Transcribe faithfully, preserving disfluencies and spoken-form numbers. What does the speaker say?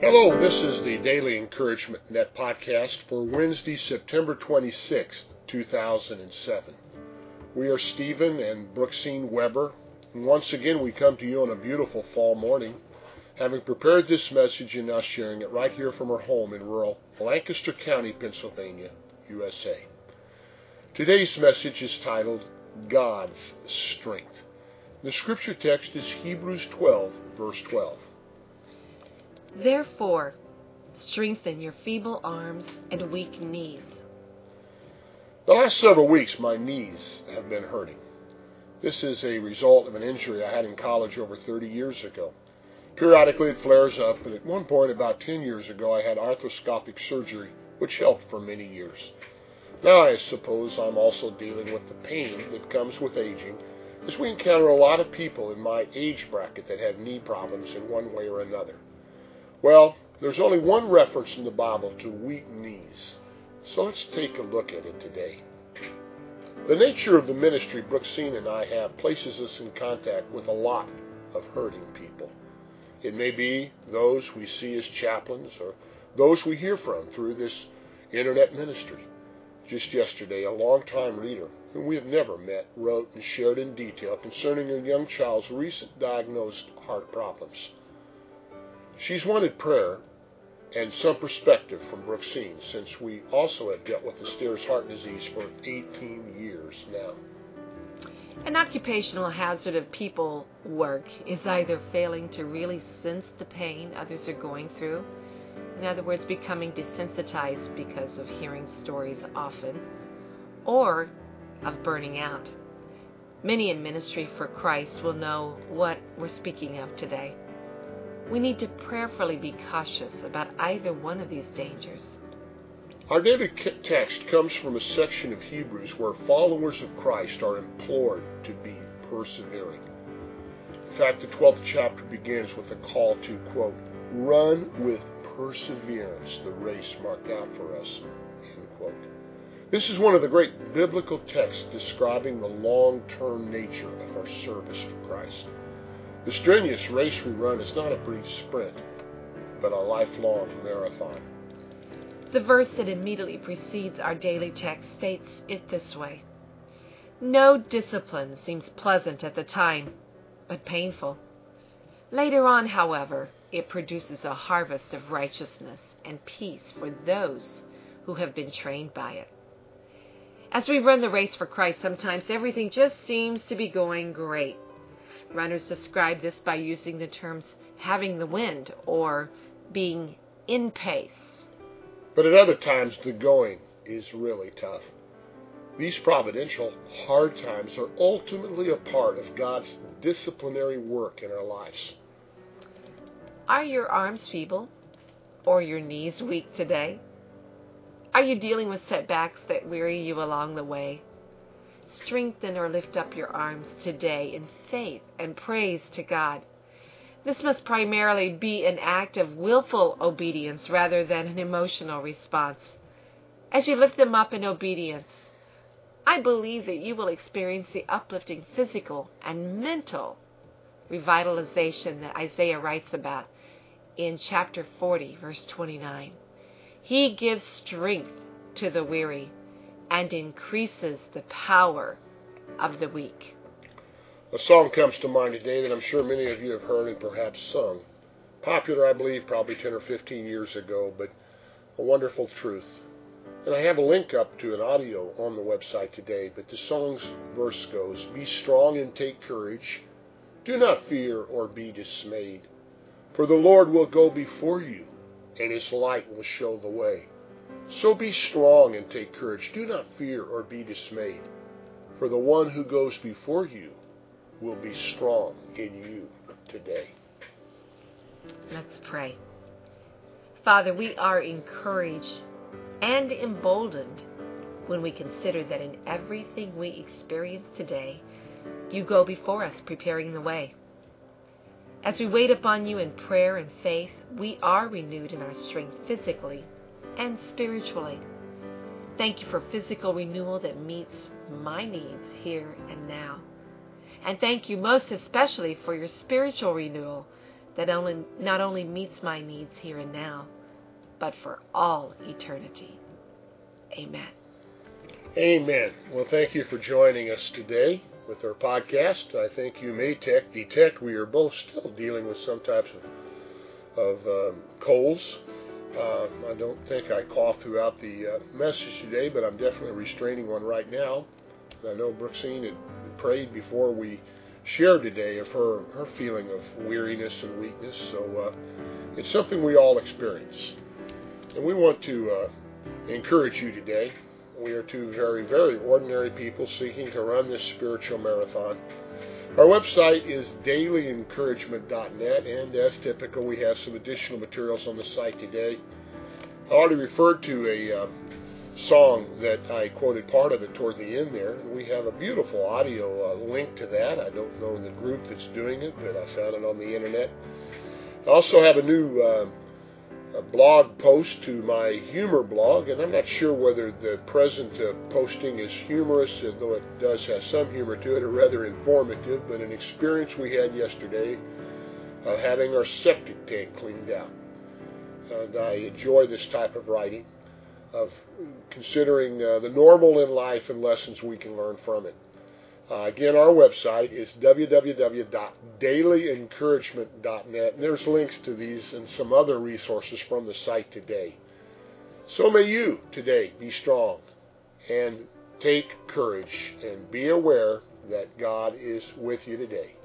Hello, this is the Daily Encouragement Net podcast for Wednesday, September twenty-sixth, two thousand seven. We are Stephen and Brooksine Weber, and once again we come to you on a beautiful fall morning, having prepared this message and now sharing it right here from our home in rural Lancaster County, Pennsylvania, U S A. Today's message is titled, God's Strength. The scripture text is Hebrews twelve, verse twelve. Therefore, strengthen your feeble arms and weak knees. The last several weeks, my knees have been hurting. This is a result of an injury I had in college over thirty years ago. Periodically it flares up, and at one point about ten years ago I had arthroscopic surgery, which helped for many years. Now I suppose I'm also dealing with the pain that comes with aging, as we encounter a lot of people in my age bracket that have knee problems in one way or another. Well, there's only one reference in the Bible to weak knees, so let's take a look at it today. The nature of the ministry Brooksine and I have places us in contact with a lot of hurting people. It may be those we see as chaplains or those we hear from through this internet ministry. Just yesterday, a longtime reader whom we have never met wrote and shared in detail concerning a young child's recent diagnosed heart problems. She's wanted prayer and some perspective from Brooksine, since we also have dealt with Aster's heart disease for eighteen years now. An occupational hazard of people work is either failing to really sense the pain others are going through, in other words, becoming desensitized because of hearing stories often, or of burning out. Many in ministry for Christ will know what we're speaking of today. We need to prayerfully be cautious about either one of these dangers. Our daily text comes from a section of Hebrews where followers of Christ are implored to be persevering. In fact, the twelfth chapter begins with a call to, quote, run with perseverance the race marked out for us, end quote. This is one of the great biblical texts describing the long-term nature of our service for Christ. The strenuous race we run is not a brief sprint, but a lifelong marathon. The verse that immediately precedes our daily text states it this way. No discipline seems pleasant at the time, but painful. Later on, however, it produces a harvest of righteousness and peace for those who have been trained by it. As we run the race for Christ, sometimes everything just seems to be going great. Runners describe this by using the terms having the wind or being in pace. But at other times, the going is really tough. These providential, hard times are ultimately a part of God's disciplinary work in our lives. Are your arms feeble or your knees weak today? Are you dealing with setbacks that weary you along the way? Strengthen or lift up your arms today in faith and praise to God. This must primarily be an act of willful obedience rather than an emotional response. As you lift them up in obedience, I believe that you will experience the uplifting physical and mental revitalization that Isaiah writes about in chapter forty, verse twenty-nine. He gives strength to the weary and increases the power of the weak. A song comes to mind today that I'm sure many of you have heard and perhaps sung. Popular, I believe, probably ten or fifteen years ago, but a wonderful truth. And I have a link up to an audio on the website today, but the song's verse goes, be strong and take courage. Do not fear or be dismayed. For the Lord will go before you, and his light will show the way. So be strong and take courage. Do not fear or be dismayed. For the one who goes before you will be strong in you today. Let's pray. Father, we are encouraged and emboldened when we consider that in everything we experience today, you go before us, preparing the way. As we wait upon you in prayer and faith, we are renewed in our strength physically and spiritually. Thank you for physical renewal that meets my needs here and now. And thank you most especially for your spiritual renewal that only, not only meets my needs here and now, but for all eternity. Amen. Amen. Well, thank you for joining us today with our podcast. I think you may tech, detect we are both still dealing with some types of, of um, colds. Uh, I don't think I coughed throughout the uh, message today, but I'm definitely restraining one right now. I know Brooksine had prayed before we shared today of her, her feeling of weariness and weakness, so uh, it's something we all experience. And we want to uh, encourage you today. We are two very, very ordinary people seeking to run this spiritual marathon. Our website is daily encouragement dot net, and as typical, we have some additional materials on the site today. I already referred to a uh, song that I quoted part of it toward the end there, and we have a beautiful audio uh, link to that. I don't know the group that's doing it, but I found it on the internet. I also have a new uh, a blog post to my humor blog, and I'm not sure whether the present uh, posting is humorous, though it does have some humor to it, or rather informative, but an experience we had yesterday of having our septic tank cleaned out. And I enjoy this type of writing, of considering uh, the normal in life and lessons we can learn from it. Uh, again, our website is w w w dot daily encouragement dot net, and there's links to these and some other resources from the site today. So may you today be strong and take courage and be aware that God is with you today.